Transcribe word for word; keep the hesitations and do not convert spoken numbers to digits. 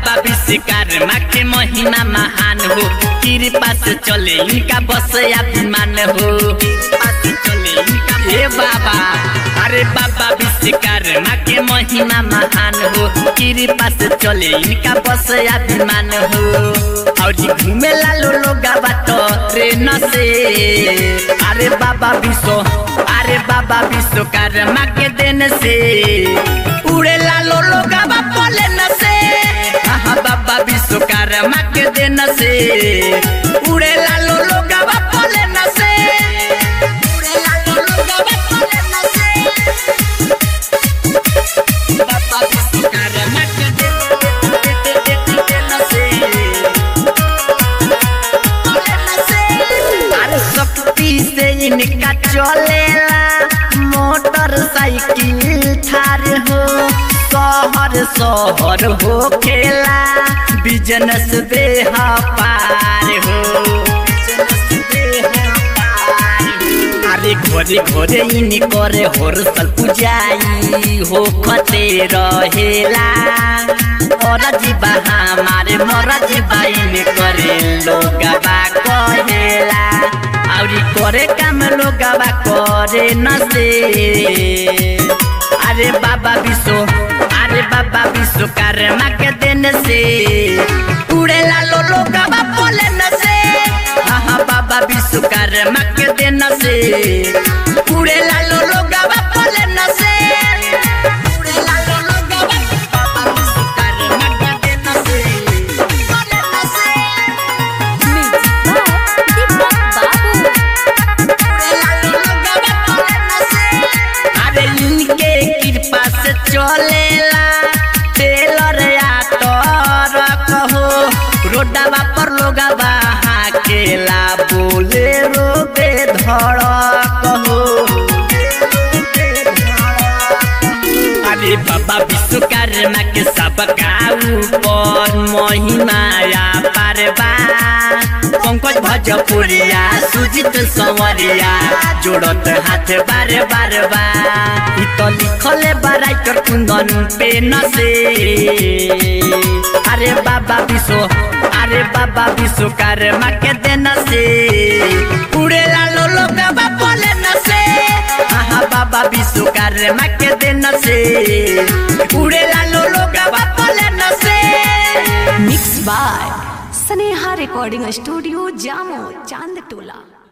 बाबा विश्वकर्मा के महिमा महान हो, कृपा से चले इनका बस अभिमान हो। हे बाबा, अरे बाबा विश्वकर्मा के महिमा महान हो, कृपा से चले इनका बस अभिमान हो। और घूमे लालो लोग ट्रेन से, अरे बाबा विश्व अरे बाबा विश्वकर्मा के देन से उड़े लालो लोग प्लेन से। हाँ बाबा विश्वकर्मा के देन से उड़े लालो लोग प्लेन से। उड़े लालो लोग प्लेन से, बाबा विश्वकर्मा के देन से। अरे शक्ति से इनका चलेला मोटरसाइकिल थार हो, शहर शहर हो खेला बिजनेस देह पार हो। अरे घोरे घोरे इन करे होरसल पुजाई हो खते रहेला। और जीवा हमारे मोरा जीवा इन करे लोग कहेला। और करे काम लोग करे न से। अरे बाबा विश्व अरे बाबा विश्वकर्मा के देन से उड़े लालो लोग प्लेन से। हाँ बाबा विश्वकर्मा के देन से उड़े लालो लोग प्लेन से। उड़े लालो लोग बाबा विश्वकर्मा के देन से प्लेन से। अरे इनके कृपा से चलेला टेलर आटर कहो, रोडवा पर लोगवा हाकेला बोले रोबे धड़क हो। अरे बाबा विश्वकर्मा के सबका ऊपर महिमा पारबा। पंकज भजपुरिया सुजित संवरिया जोड़त हाथ बार बार बा। तो लिखले बाराइटर कुंदन पेन से। अरे बाबा विश्व अरे बाबा विश्वकर्मा के देन से उड़े लालो लोग प्लेन से। हाँ बाबा विश्वकर्मा के देन से उड़े लालो लोग प्लेन से। Mix by Sneha recording studio Jamo Chand टोला।